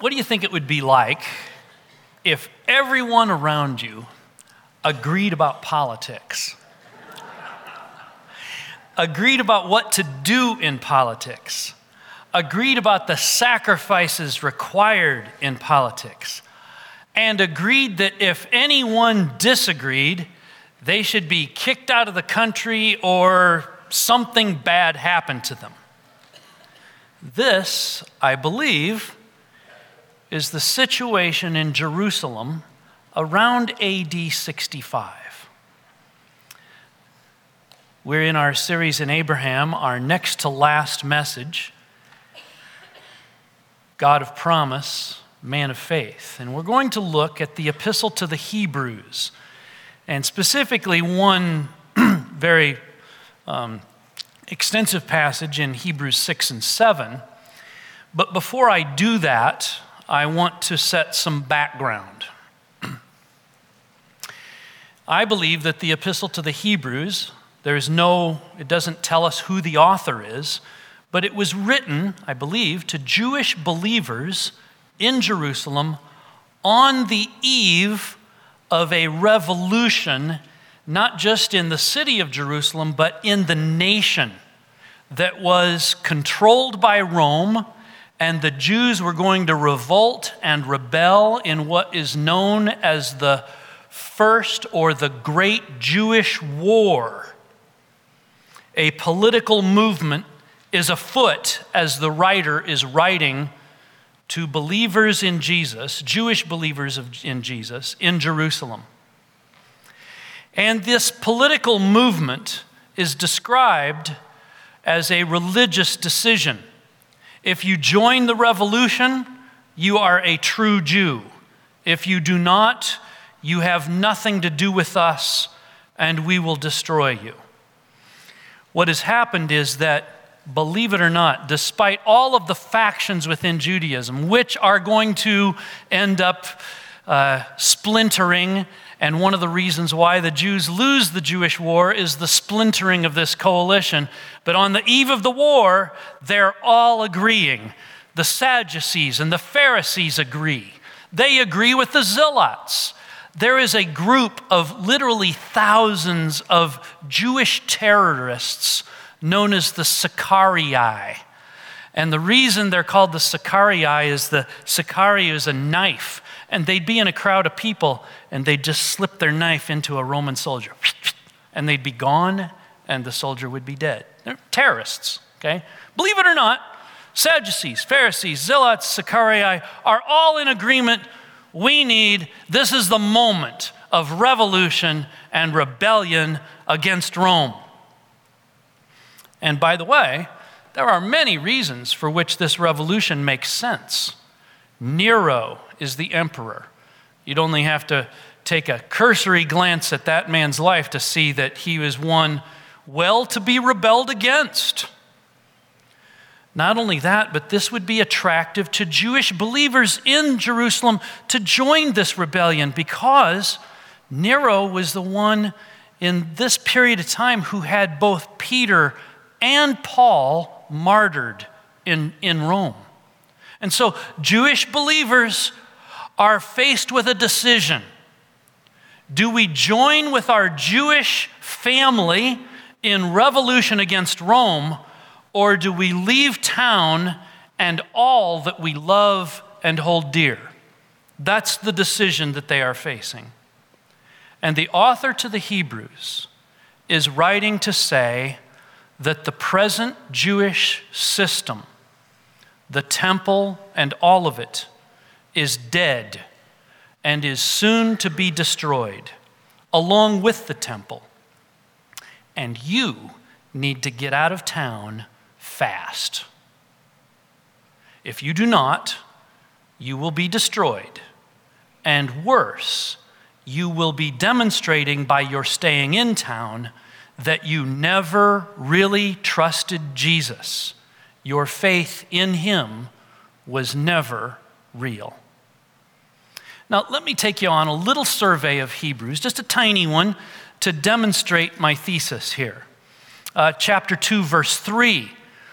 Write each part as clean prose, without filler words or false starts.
What do you think it would be like if everyone around you agreed about politics? Agreed about what to do in politics? Agreed about the sacrifices required in politics? And agreed that if anyone disagreed, they should be kicked out of the country or something bad happened to them? This, I believe, is the situation in Jerusalem around AD 65. We're in our series in Abraham, our next to last message, God of promise, man of faith. And we're going to look at the epistle to the Hebrews, and specifically one very extensive passage in Hebrews 6 and 7. But before I do that, I want to set some background. I believe that the epistle to the Hebrews, it doesn't tell us who the author is, but it was written, I believe, to Jewish believers in Jerusalem on the eve of a revolution, not just in the city of Jerusalem, but in the nation that was controlled by Rome. And the Jews were going to revolt and rebel in what is known as the First or the Great Jewish War. A political movement is afoot as the writer is writing to believers in Jesus, Jewish believers in Jesus, in Jerusalem. And this political movement is described as a religious decision. If you join the revolution, you are a true Jew. If you do not, you have nothing to do with us, and we will destroy you. What has happened is that, believe it or not, despite all of the factions within Judaism, which are going to end up splintering, and one of the reasons why the Jews lose the Jewish war is the splintering of this coalition. But on the eve of the war, they're all agreeing. The Sadducees and the Pharisees agree. They agree with the Zealots. There is a group of literally thousands of Jewish terrorists known as the Sicarii. And the reason they're called the Sicarii is the Sicarii is a knife. And they'd be in a crowd of people, and they'd just slip their knife into a Roman soldier. And they'd be gone, and the soldier would be dead. They're terrorists, okay? Believe it or not, Sadducees, Pharisees, Zealots, Sicarii are all in agreement. This is the moment of revolution and rebellion against Rome. And by the way, there are many reasons for which this revolution makes sense. Nero is the emperor. You'd only have to take a cursory glance at that man's life to see that he was one well to be rebelled against. Not only that, but this would be attractive to Jewish believers in Jerusalem to join this rebellion, because Nero was the one in this period of time who had both Peter and Paul martyred in Rome. And so Jewish believers are faced with a decision. Do we join with our Jewish family in revolution against Rome, or do we leave town and all that we love and hold dear? That's the decision that they are facing. And the author to the Hebrews is writing to say that the present Jewish system, the temple and all of it, is dead and is soon to be destroyed, along with the temple. And you need to get out of town fast. If you do not, you will be destroyed. And worse, you will be demonstrating by your staying in town that you never really trusted Jesus. Your faith in him was never real. Now, let me take you on a little survey of Hebrews, just a tiny one, to demonstrate my thesis here. Chapter 2, verse 3,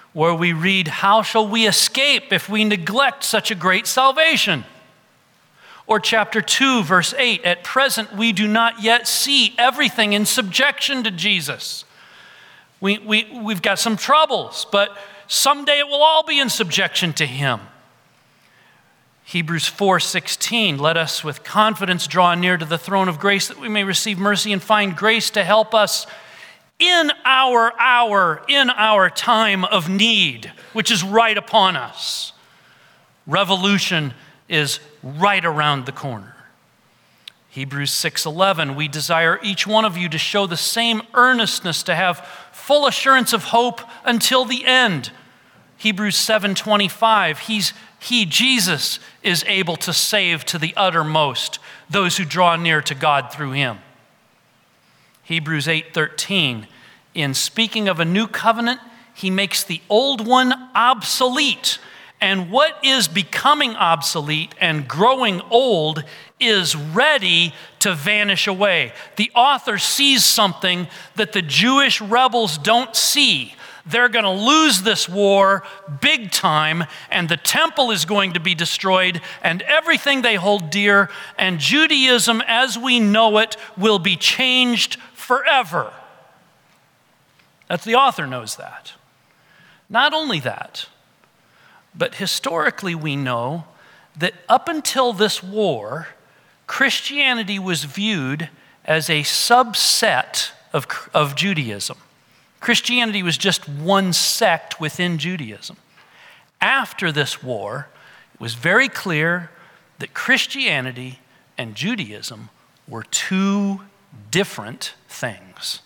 where we read, "How shall we escape if we neglect such a great salvation?" Or chapter 2, verse 8, "At present we do not yet see everything in subjection to Jesus." We've got some troubles, but someday it will all be in subjection to him. Hebrews 4:16, "Let us with confidence draw near to the throne of grace that we may receive mercy and find grace to help us in our hour, in our time of need," which is right upon us. Revolution is right around the corner. Hebrews 6:11, "We desire each one of you to show the same earnestness, to have full assurance of hope until the end." Hebrews 7:25, Jesus is able to save to the uttermost those who draw near to God through him. Hebrews 8:13, in speaking of a new covenant, he makes the old one obsolete. And what is becoming obsolete and growing old is ready to vanish away. The author sees something that the Jewish rebels don't see. They're going to lose this war big time, and the temple is going to be destroyed, and everything they hold dear, and Judaism as we know it will be changed forever. The author knows that. Not only that, but historically we know that up until this war, Christianity was viewed as a subset of Judaism. Christianity was just one sect within Judaism. After this war, it was very clear that Christianity and Judaism were two different things.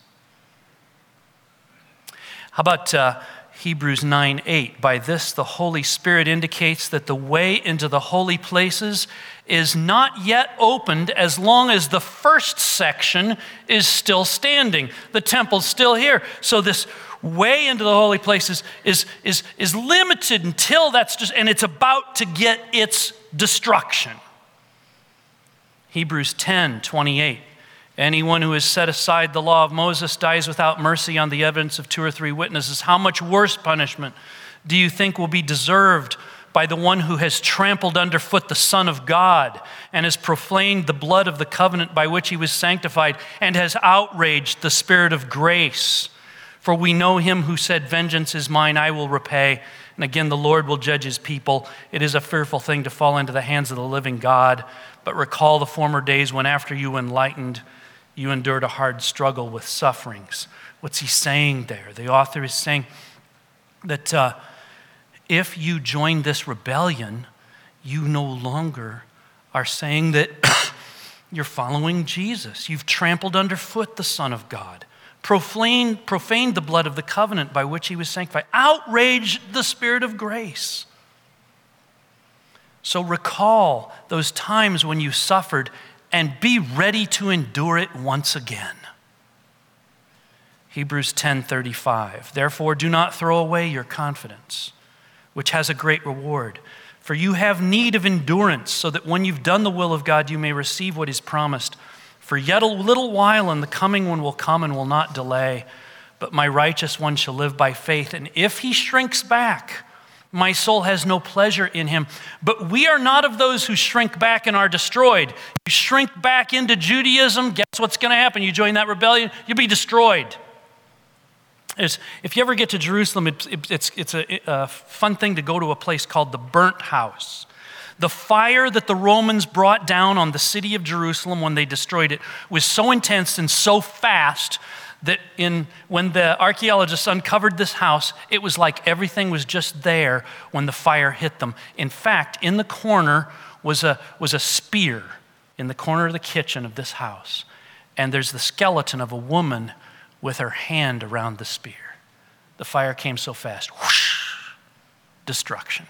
How about Hebrews 9:8? "By this the Holy Spirit indicates that the way into the holy places is not yet opened as long as the first section is still standing. The temple's still here. So this way into the holy places is limited until and it's about to get its destruction." Hebrews 10:28. "Anyone who has set aside the law of Moses dies without mercy on the evidence of 2 or 3 witnesses. How much worse punishment do you think will be deserved by the one who has trampled underfoot the Son of God and has profaned the blood of the covenant by which he was sanctified and has outraged the Spirit of grace? For we know him who said, 'Vengeance is mine, I will repay.' And again, the Lord will judge his people. It is a fearful thing to fall into the hands of the living God. But recall the former days when after you enlightened, you endured a hard struggle with sufferings." What's he saying there? The author is saying that if you join this rebellion, you no longer are saying that you're following Jesus. You've trampled underfoot the Son of God, profaned the blood of the covenant by which he was sanctified, outraged the Spirit of grace. So recall those times when you suffered and be ready to endure it once again. Hebrews 10:35, "Therefore do not throw away your confidence, which has a great reward. For you have need of endurance, so that when you've done the will of God, you may receive what is promised. For yet a little while, and the coming one will come and will not delay. But my righteous one shall live by faith. And if he shrinks back, my soul has no pleasure in him. But we are not of those who shrink back and are destroyed." You shrink back into Judaism, guess what's going to happen? You join that rebellion, you'll be destroyed. If you ever get to Jerusalem, it's a fun thing to go to a place called the Burnt House. The fire that the Romans brought down on the city of Jerusalem when they destroyed it was so intense and so fast that when the archaeologists uncovered this house, it was like everything was just there when the fire hit them. In fact, in the corner was a spear in the corner of the kitchen of this house. And there's the skeleton of a woman with her hand around the spear. The fire came so fast, whoosh, destruction.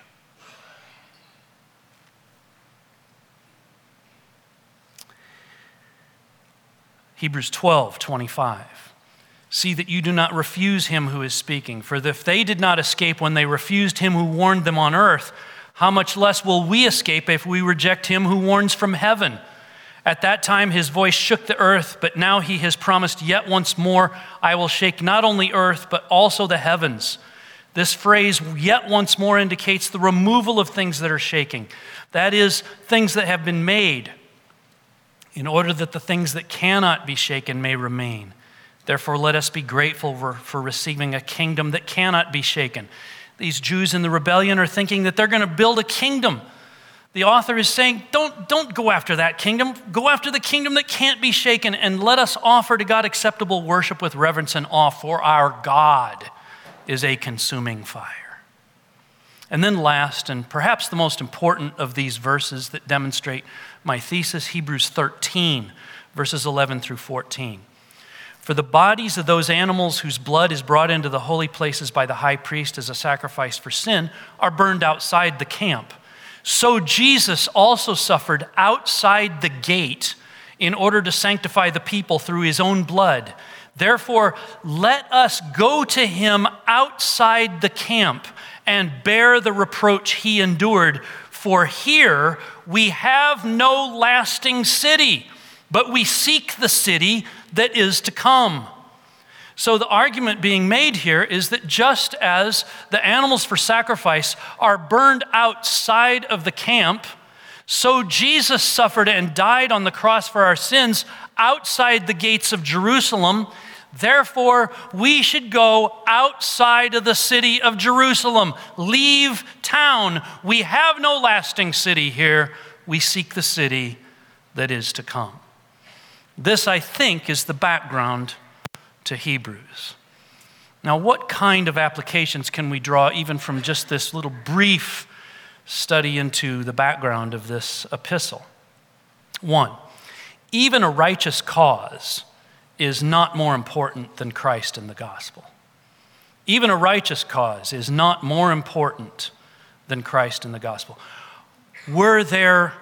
Hebrews 12:25. "See that you do not refuse him who is speaking. For if they did not escape when they refused him who warned them on earth, how much less will we escape if we reject him who warns from heaven? At that time his voice shook the earth, but now he has promised, yet once more I will shake not only earth, but also the heavens. This phrase yet once more indicates the removal of things that are shaking. That is, things that have been made in order that the things that cannot be shaken may remain. Therefore, let us be grateful for receiving a kingdom that cannot be shaken. These Jews in the rebellion are thinking that they're going to build a kingdom. The author is saying, don't go after that kingdom. Go after the kingdom that can't be shaken, and let us offer to God acceptable worship with reverence and awe, for our God is a consuming fire. And then last, and perhaps the most important of these verses that demonstrate my thesis, Hebrews 13, verses 11 through 14. For the bodies of those animals whose blood is brought into the holy places by the high priest as a sacrifice for sin are burned outside the camp. So Jesus also suffered outside the gate in order to sanctify the people through his own blood. Therefore, let us go to him outside the camp and bear the reproach he endured. For here we have no lasting city, but we seek the city that is to come. So the argument being made here is that just as the animals for sacrifice are burned outside of the camp, so Jesus suffered and died on the cross for our sins outside the gates of Jerusalem. Therefore, we should go outside of the city of Jerusalem. Leave town. We have no lasting city here. We seek the city that is to come. This, I think, is the background to Hebrews. Now, what kind of applications can we draw even from just this little brief study into the background of this epistle? One, even a righteous cause is not more important than Christ and the gospel. Even a righteous cause is not more important than Christ and the gospel. Were there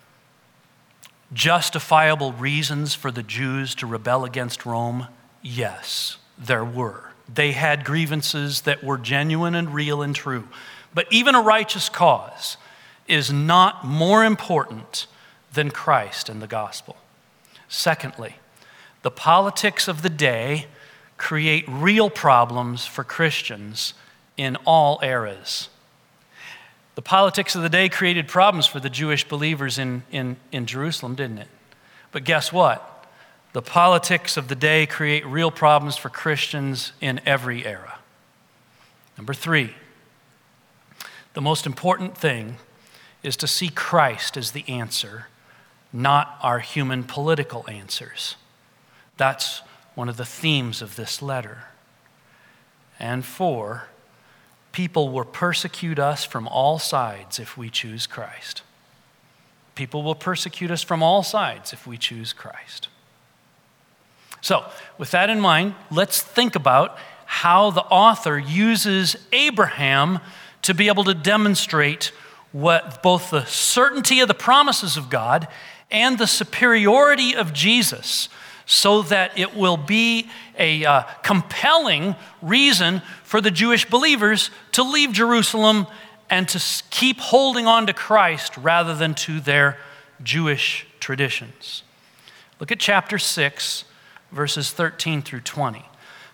justifiable reasons for the Jews to rebel against Rome? Yes, there were. They had grievances that were genuine and real and true. But even a righteous cause is not more important than Christ and the gospel. Secondly, the politics of the day create real problems for Christians in all eras. The politics of the day created problems for the Jewish believers in Jerusalem, didn't it? But guess what? The politics of the day create real problems for Christians in every era. Number three, the most important thing is to see Christ as the answer, not our human political answers. That's one of the themes of this letter. And four, people will persecute us from all sides if we choose Christ. People will persecute us from all sides if we choose Christ. So, with that in mind, let's think about how the author uses Abraham to be able to demonstrate what both the certainty of the promises of God and the superiority of Jesus, so that it will be a compelling reason for the Jewish believers to leave Jerusalem and to keep holding on to Christ rather than to their Jewish traditions. Look at chapter 6, verses 13 through 20.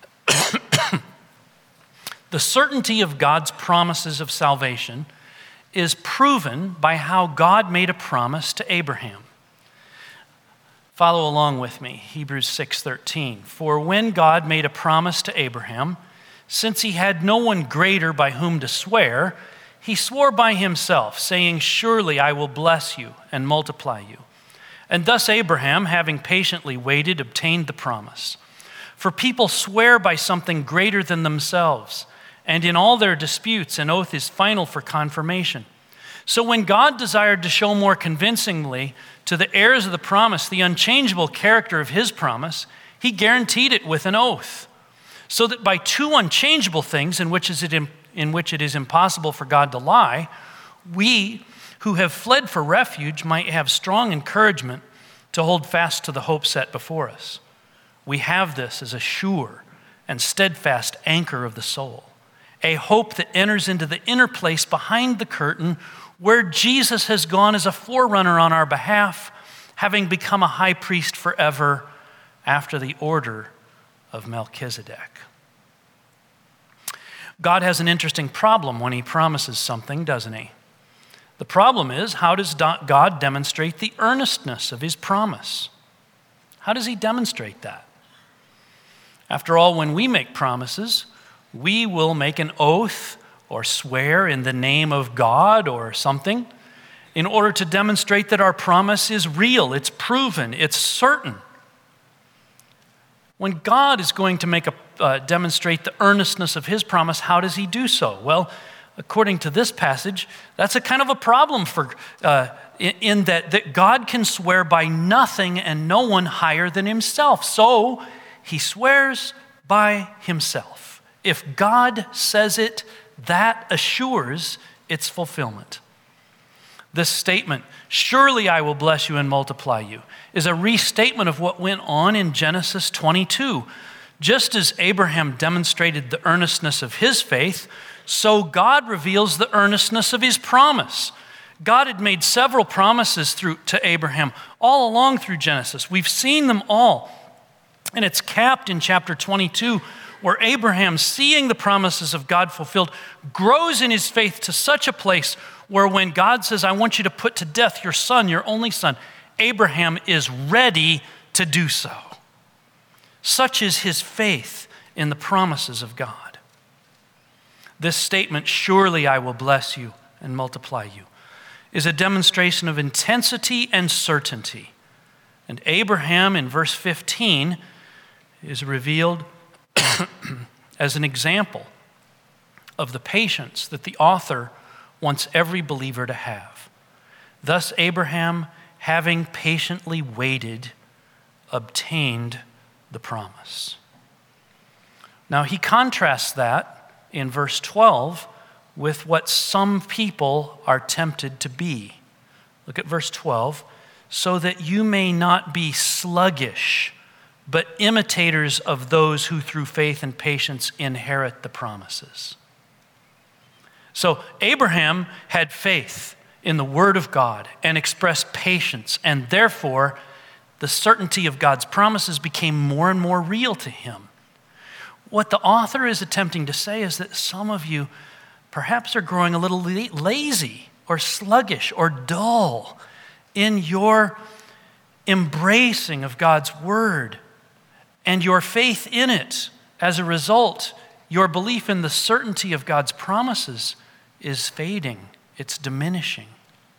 The certainty of God's promises of salvation is proven by how God made a promise to Abraham. Follow along with me, Hebrews 6:13. For when God made a promise to Abraham, since he had no one greater by whom to swear, he swore by himself, saying, surely I will bless you and multiply you. And thus Abraham, having patiently waited, obtained the promise. For people swear by something greater than themselves, and in all their disputes, an oath is final for confirmation. So when God desired to show more convincingly to the heirs of the promise the unchangeable character of his promise, he guaranteed it with an oath, so that by two unchangeable things in which it is impossible for God to lie, we who have fled for refuge might have strong encouragement to hold fast to the hope set before us. We have this as a sure and steadfast anchor of the soul, a hope that enters into the inner place behind the curtain, where Jesus has gone as a forerunner on our behalf, having become a high priest forever after the order of Melchizedek. God has an interesting problem when he promises something, doesn't he? The problem is, how does God demonstrate the earnestness of his promise? How does he demonstrate that? After all, when we make promises, we will make an oath or swear in the name of God or something in order to demonstrate that our promise is real, it's proven, it's certain. When God is going to demonstrate the earnestness of his promise, how does he do so? Well, according to this passage, that's a kind of a problem in that God can swear by nothing and no one higher than himself. So he swears by himself. If God says it, that assures its fulfillment. This statement, "Surely I will bless you and multiply you," is a restatement of what went on in Genesis 22. Just as Abraham demonstrated the earnestness of his faith, so God reveals the earnestness of his promise. God had made several promises to Abraham all along through Genesis. We've seen them all. And it's capped in chapter 22, where Abraham, seeing the promises of God fulfilled, grows in his faith to such a place where when God says, "I want you to put to death your son, your only son," Abraham is ready to do so. Such is his faith in the promises of God. This statement, "Surely I will bless you and multiply you," is a demonstration of intensity and certainty. And Abraham in verse 15 is revealed as an example of the patience that the author wants every believer to have. Thus Abraham, having patiently waited, obtained the promise. Now he contrasts that in verse 12 with what some people are tempted to be. Look at verse 12. "So that you may not be sluggish, but imitators of those who through faith and patience inherit the promises." So Abraham had faith in the word of God and expressed patience, and therefore the certainty of God's promises became more and more real to him. What the author is attempting to say is that some of you perhaps are growing a little lazy or sluggish or dull in your embracing of God's word and your faith in it. As a result, your belief in the certainty of God's promises is fading, it's diminishing.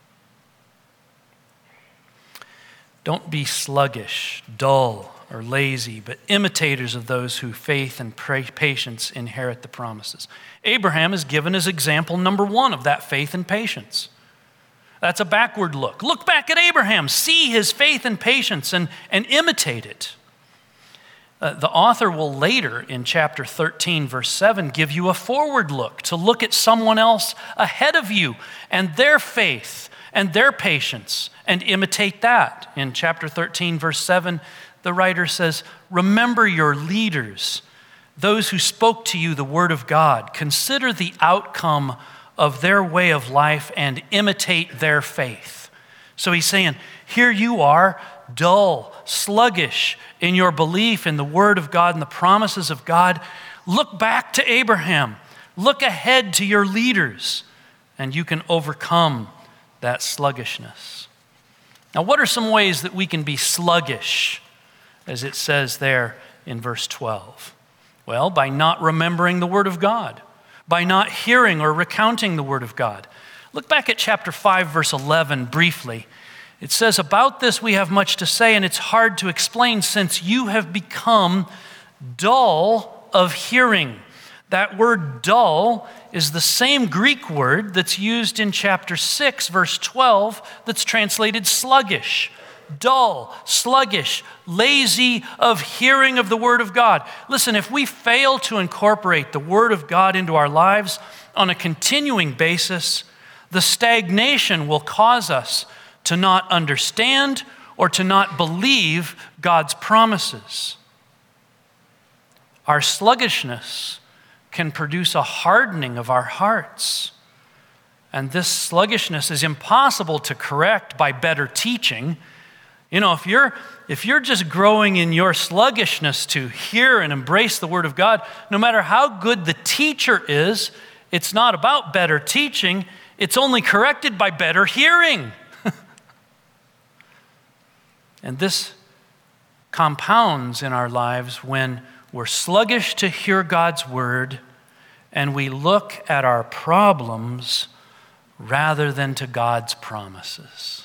Don't be sluggish, dull, or lazy, but imitators of those who faith and patience inherit the promises. Abraham is given as example number one of that faith and patience. That's a backward look. Look back at Abraham, see his faith and patience, and imitate it. The author will later in chapter 13, verse 7, give you a forward look to look at someone else ahead of you and their faith and their patience and imitate that. In chapter 13, verse 7, the writer says, "Remember your leaders, those who spoke to you the word of God. Consider the outcome of their way of life and imitate their faith." So he's saying, here you are, dull, sluggish in your belief in the word of God and the promises of God. Look back to Abraham. Look ahead to your leaders, and you can overcome that sluggishness. Now, what are some ways that we can be sluggish, as it says there in verse 12? Well, by not remembering the word of God, by not hearing or recounting the word of God. Look back at chapter 5, verse 11 briefly. It says, "About this we have much to say, and it's hard to explain since you have become dull of hearing." That word dull is the same Greek word that's used in chapter 6, verse 12, that's translated sluggish. Dull, sluggish, lazy of hearing of the word of God. Listen, if we fail to incorporate the word of God into our lives on a continuing basis, the stagnation will cause us to not understand or to not believe God's promises. Our sluggishness can produce a hardening of our hearts. And this sluggishness is impossible to correct by better teaching. You know, if you're just growing in your sluggishness to hear and embrace the Word of God, no matter how good the teacher is, it's not about better teaching, it's only corrected by better hearing. And this compounds in our lives when we're sluggish to hear God's Word and we look at our problems rather than to God's promises.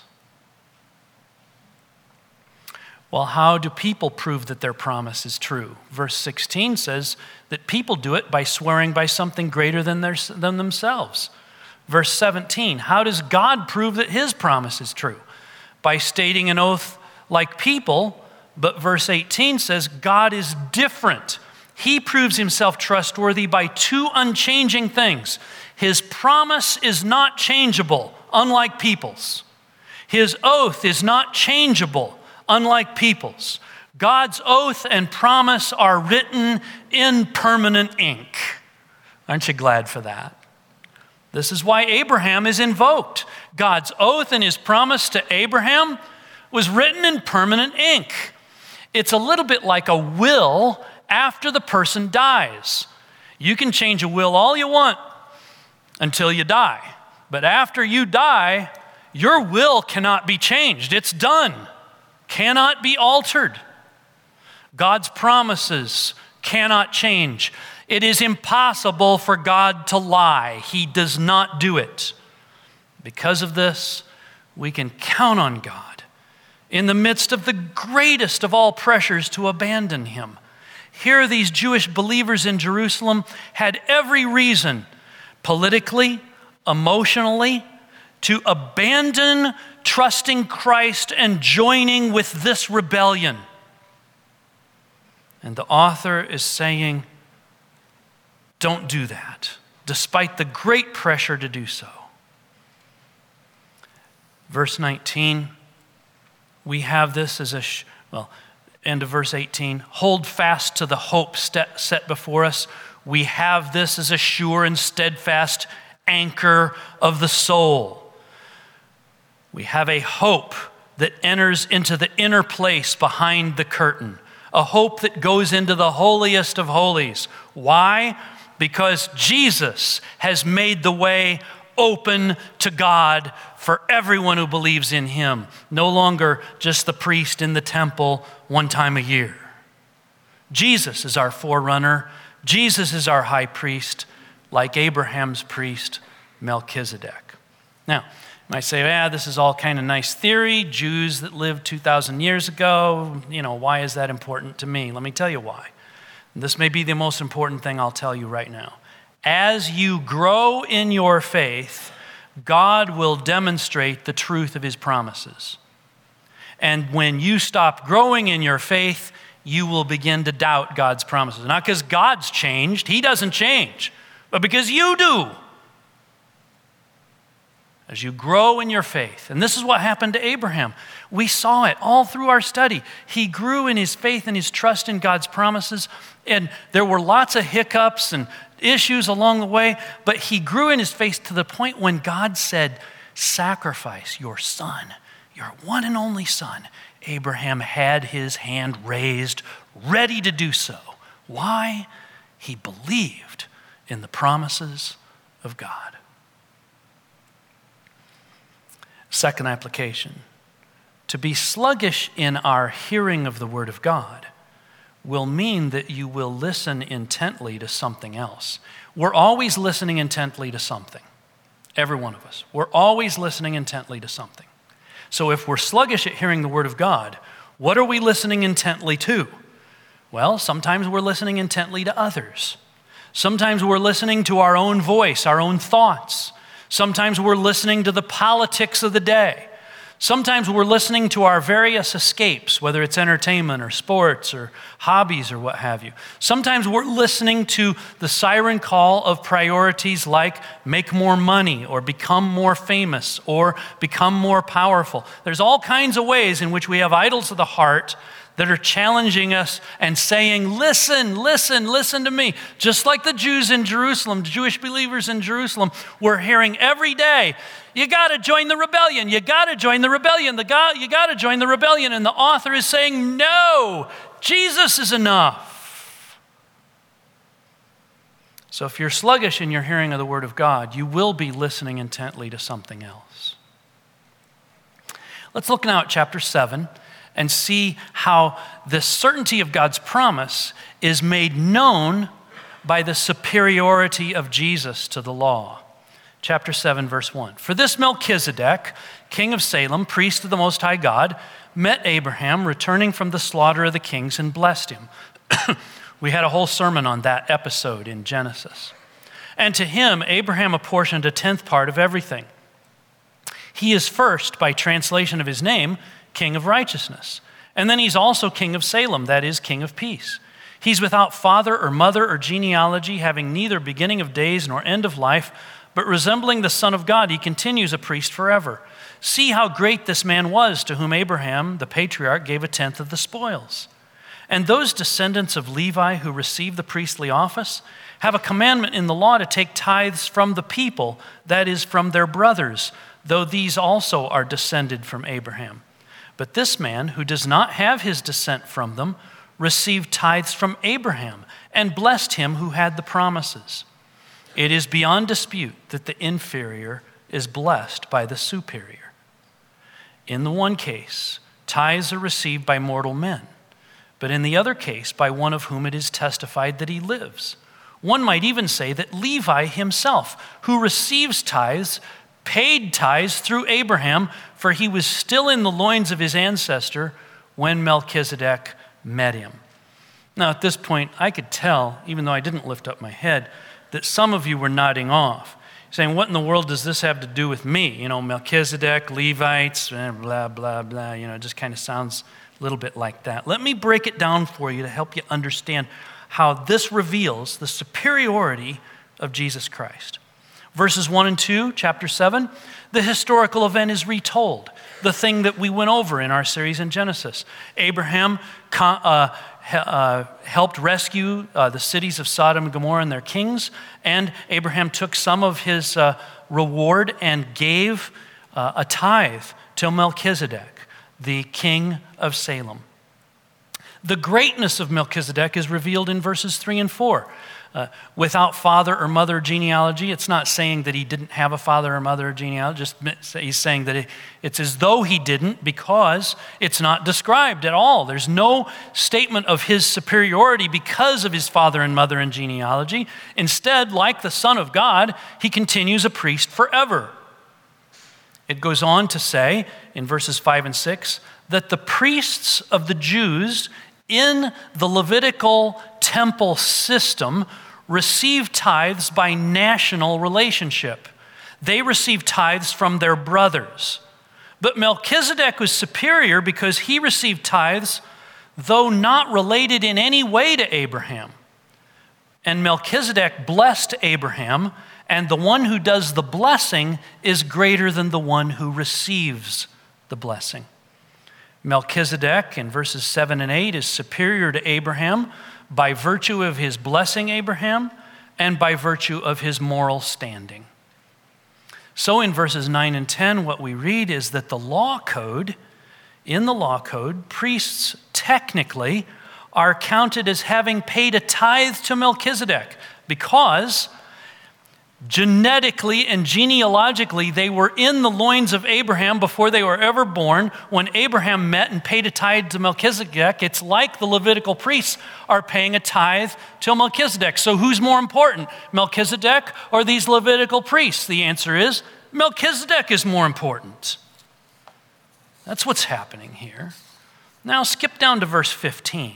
Well, how do people prove that their promise is true? Verse 16 says that people do it by swearing by something greater than themselves. Verse 17, how does God prove that his promise is true? By stating an oath like people, but verse 18 says God is different. He proves himself trustworthy by two unchanging things. His promise is not changeable, unlike people's. His oath is not changeable, unlike people's. God's oath and promise are written in permanent ink. Aren't you glad for that? This is why Abraham is invoked. God's oath and his promise to Abraham was written in permanent ink. It's a little bit like a will after the person dies. You can change a will all you want until you die. But after you die, your will cannot be changed. It's done. Cannot be altered. God's promises cannot change. It is impossible for God to lie. He does not do it. Because of this, we can count on God in the midst of the greatest of all pressures to abandon him. Here, these Jewish believers in Jerusalem had every reason, politically, emotionally, to abandon trusting Christ and joining with this rebellion. And the author is saying, don't do that, despite the great pressure to do so. Verse 19, we have this as end of verse 18. Hold fast to the hope set before us. We have this as a sure and steadfast anchor of the soul. We have a hope that enters into the inner place behind the curtain, a hope that goes into the holiest of holies. Why? Because Jesus has made the way open to God for everyone who believes in him. No longer just the priest in the temple one time a year. Jesus is our forerunner. Jesus is our high priest, like Abraham's priest, Melchizedek. Now, you might say, this is all kind of nice theory. Jews that lived 2,000 years ago, why is that important to me? Let me tell you why. This may be the most important thing I'll tell you right now. As you grow in your faith, God will demonstrate the truth of his promises. And when you stop growing in your faith, you will begin to doubt God's promises. Not because God's changed, he doesn't change, but because you do. As you grow in your faith. And this is what happened to Abraham. We saw it all through our study. He grew in his faith and his trust in God's promises. And there were lots of hiccups and issues along the way, but he grew in his faith to the point when God said, sacrifice your son, your one and only son. Abraham had his hand raised, ready to do so. Why? He believed in the promises of God. Second application, to be sluggish in our hearing of the Word of God will mean that you will listen intently to something else. We're always listening intently to something. Every one of us. We're always listening intently to something. So if we're sluggish at hearing the Word of God, what are we listening intently to? Well, sometimes we're listening intently to others. Sometimes we're listening to our own voice, our own thoughts. Sometimes we're listening to the politics of the day. Sometimes we're listening to our various escapes, whether it's entertainment or sports or hobbies or what have you. Sometimes we're listening to the siren call of priorities like make more money or become more famous or become more powerful. There's all kinds of ways in which we have idols of the heart that are challenging us and saying, listen, listen, listen to me. Just like the Jews in Jerusalem, the Jewish believers in Jerusalem, we're hearing every day, you got to join the rebellion. You got to join the rebellion. You got to join the rebellion. And the author is saying, no, Jesus is enough. So if you're sluggish in your hearing of the word of God, you will be listening intently to something else. Let's look now at chapter 7 and see how the certainty of God's promise is made known by the superiority of Jesus to the law. Chapter 7, verse 1. For this Melchizedek, king of Salem, priest of the Most High God, met Abraham returning from the slaughter of the kings and blessed him. We had a whole sermon on that episode in Genesis. And to him, Abraham apportioned a 10th part of everything. He is first, by translation of his name, King of Righteousness. And then he's also King of Salem, that is, King of Peace. He's without father or mother or genealogy, having neither beginning of days nor end of life, but resembling the Son of God, he continues a priest forever. See how great this man was, to whom Abraham, the patriarch, gave a 10th of the spoils. And those descendants of Levi who receive the priestly office have a commandment in the law to take tithes from the people, that is, from their brothers, though these also are descended from Abraham. But this man, who does not have his descent from them, received tithes from Abraham and blessed him who had the promises. It is beyond dispute that the inferior is blessed by the superior. In the one case, tithes are received by mortal men, but in the other case, by one of whom it is testified that he lives. One might even say that Levi himself, who receives tithes, paid tithes through Abraham, for he was still in the loins of his ancestor when Melchizedek met him. Now, at this point, I could tell, even though I didn't lift up my head, that some of you were nodding off, saying, what in the world does this have to do with me? You know, Melchizedek, Levites, blah, blah, blah. You know, it just kind of sounds a little bit like that. Let me break it down for you to help you understand how this reveals the superiority of Jesus Christ. Verses 1 and 2, chapter 7, the historical event is retold, the thing that we went over in our series in Genesis. Abraham helped rescue the cities of Sodom and Gomorrah and their kings, and Abraham took some of his reward and gave a tithe to Melchizedek, the king of Salem. The greatness of Melchizedek is revealed in verses 3 and 4. Without father or mother genealogy, it's not saying that he didn't have a father or mother genealogy, he's saying that it's as though he didn't, because it's not described at all. There's no statement of his superiority because of his father and mother and genealogy. Instead, like the Son of God, he continues a priest forever. It goes on to say in verses 5 and 6 that the priests of the Jews in the Levitical temple system receive tithes by national relationship. They receive tithes from their brothers. But Melchizedek was superior because he received tithes, though not related in any way to Abraham. And Melchizedek blessed Abraham, and the one who does the blessing is greater than the one who receives the blessing. Melchizedek, in verses 7 and 8, is superior to Abraham by virtue of his blessing Abraham and by virtue of his moral standing. So in verses 9 and 10, what we read is that in the law code, priests technically are counted as having paid a tithe to Melchizedek because genetically and genealogically, they were in the loins of Abraham before they were ever born. When Abraham met and paid a tithe to Melchizedek, it's like the Levitical priests are paying a tithe to Melchizedek. So who's more important, Melchizedek or these Levitical priests? The answer is Melchizedek is more important. That's what's happening here. Now skip down to verse 15.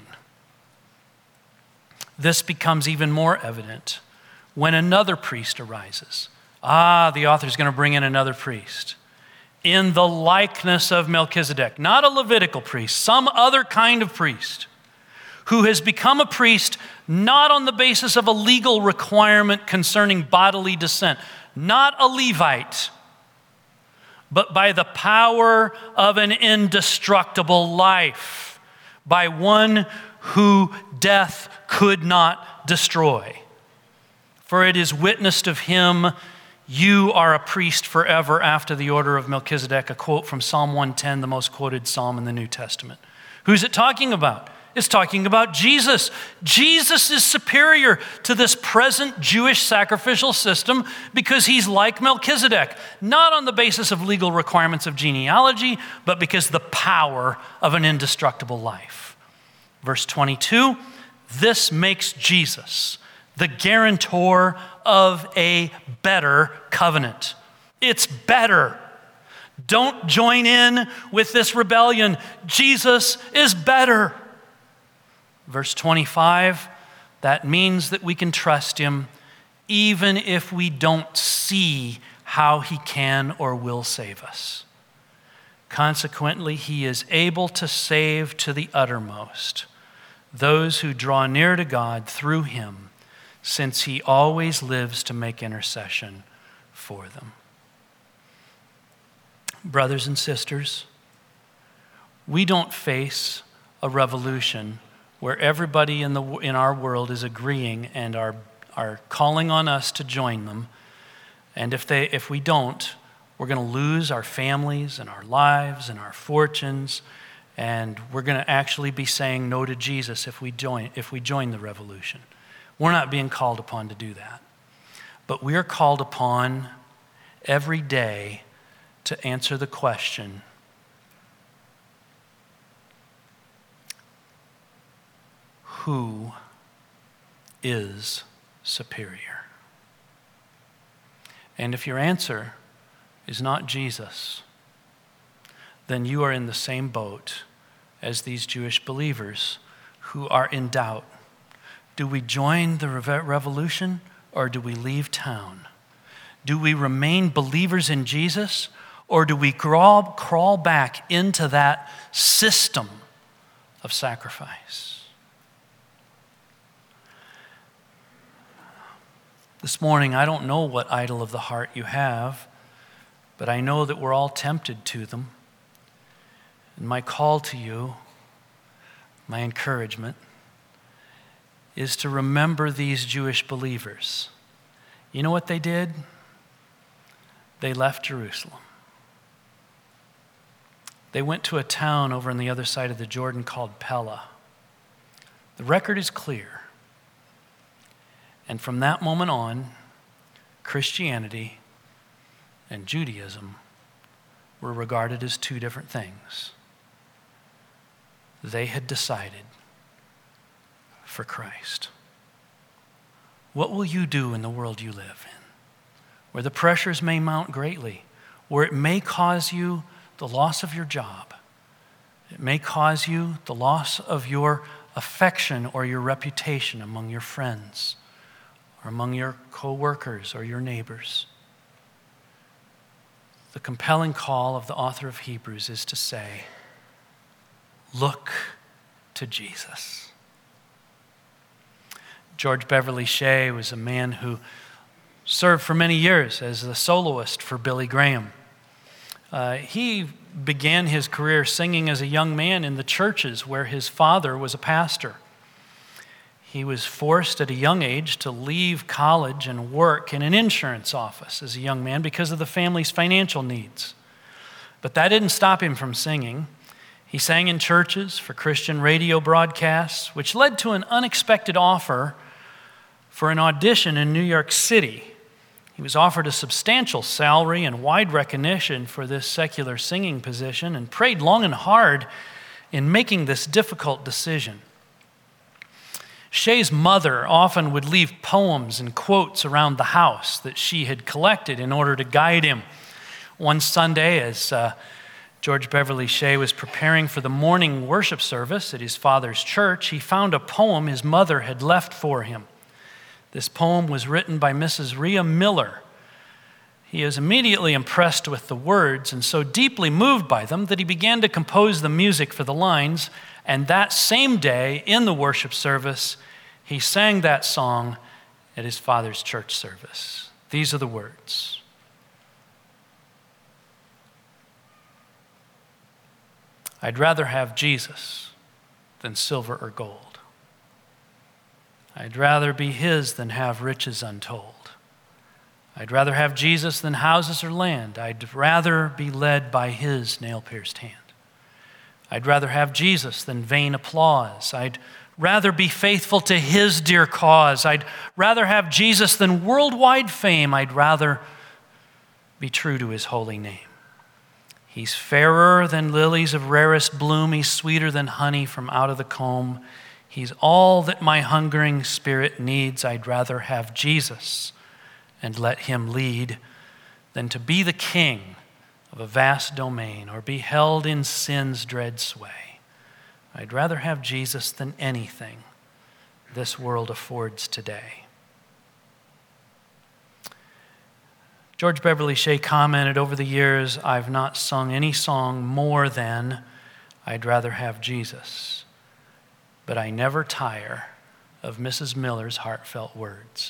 This becomes even more evident when another priest arises. The author's going to bring in another priest. In the likeness of Melchizedek, not a Levitical priest, some other kind of priest, who has become a priest not on the basis of a legal requirement concerning bodily descent, not a Levite, but by the power of an indestructible life, by one who death could not destroy. For it is witnessed of him, you are a priest forever after the order of Melchizedek, a quote from Psalm 110, the most quoted psalm in the New Testament. Who's it talking about? It's talking about Jesus. Jesus is superior to this present Jewish sacrificial system because he's like Melchizedek, not on the basis of legal requirements of genealogy, but because the power of an indestructible life. Verse 22, this makes Jesus the guarantor of a better covenant. It's better. Don't join in with this rebellion. Jesus is better. Verse 25, that means that we can trust him even if we don't see how he can or will save us. Consequently, he is able to save to the uttermost those who draw near to God through him, since he always lives to make intercession for them. Brothers and sisters, we don't face a revolution where everybody in our world is agreeing and are calling on us to join them. And if we don't, we're going to lose our families and our lives and our fortunes, and we're going to actually be saying no to Jesus if we join the revolution. We're not being called upon to do that. But we are called upon every day to answer the question, who is superior? And if your answer is not Jesus, then you are in the same boat as these Jewish believers who are in doubt. Do we join the revolution or do we leave town? Do we remain believers in Jesus or do we crawl back into that system of sacrifice? This morning, I don't know what idol of the heart you have, but I know that we're all tempted to them. And my call to you, my encouragement, is to remember these Jewish believers. You know what they did? They left Jerusalem. They went to a town over on the other side of the Jordan called Pella. The record is clear. And from that moment on, Christianity and Judaism were regarded as two different things. They had decided for Christ. What will you do in the world you live in, where the pressures may mount greatly, where it may cause you the loss of your job, it may cause you the loss of your affection or your reputation among your friends, or among your co-workers or your neighbors? The compelling call of the author of Hebrews is to say, look to Jesus. George Beverly Shea was a man who served for many years as the soloist for Billy Graham. He began his career singing as a young man in the churches where his father was a pastor. He was forced at a young age to leave college and work in an insurance office as a young man because of the family's financial needs. But that didn't stop him from singing. He sang in churches for Christian radio broadcasts, which led to an unexpected offer for an audition in New York City. He was offered a substantial salary and wide recognition for this secular singing position and prayed long and hard in making this difficult decision. Shea's mother often would leave poems and quotes around the house that she had collected in order to guide him. One Sunday, as George Beverly Shea was preparing for the morning worship service at his father's church, he found a poem his mother had left for him. This poem was written by Mrs. Rhea Miller. He is immediately impressed with the words and so deeply moved by them that he began to compose the music for the lines. And that same day, in the worship service, he sang that song at his father's church service. These are the words. I'd rather have Jesus than silver or gold. I'd rather be his than have riches untold. I'd rather have Jesus than houses or land. I'd rather be led by his nail-pierced hand. I'd rather have Jesus than vain applause. I'd rather be faithful to his dear cause. I'd rather have Jesus than worldwide fame. I'd rather be true to his holy name. He's fairer than lilies of rarest bloom. He's sweeter than honey from out of the comb. He's all that my hungering spirit needs. I'd rather have Jesus and let him lead than to be the king of a vast domain or be held in sin's dread sway. I'd rather have Jesus than anything this world affords today. George Beverly Shea commented, over the years, I've not sung any song more than I'd rather have Jesus, but I never tire of Mrs. Miller's heartfelt words.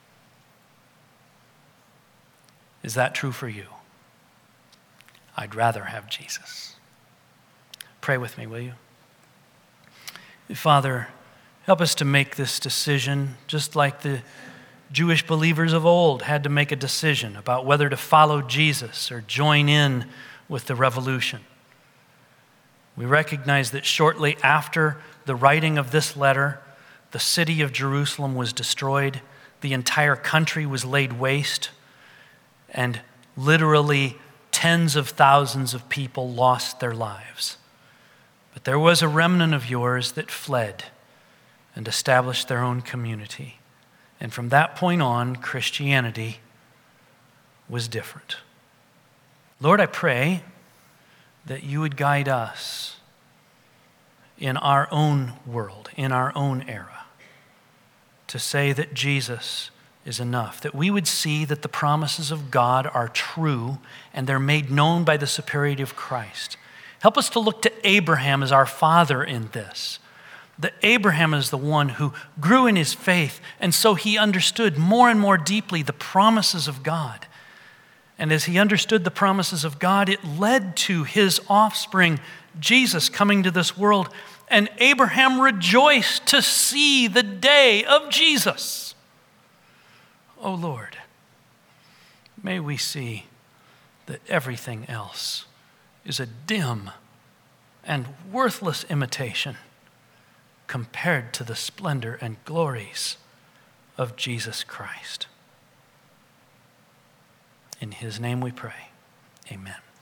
Is that true for you? I'd rather have Jesus. Pray with me, will you? Father, help us to make this decision just like the Jewish believers of old had to make a decision about whether to follow Jesus or join in with the revolution. We recognize that shortly after the writing of this letter, the city of Jerusalem was destroyed, the entire country was laid waste, and literally tens of thousands of people lost their lives. But there was a remnant of yours that fled and established their own community. And from that point on, Christianity was different. Lord, I pray that you would guide us in our own world, in our own era, to say that Jesus is enough, that we would see that the promises of God are true and they're made known by the superiority of Christ. Help us to look to Abraham as our father in this. That Abraham is the one who grew in his faith, and so he understood more and more deeply the promises of God. And as he understood the promises of God, it led to his offspring, Jesus, coming to this world. And Abraham rejoiced to see the day of Jesus. Oh Lord, may we see that everything else is a dim and worthless imitation compared to the splendor and glories of Jesus Christ. In his name we pray. Amen.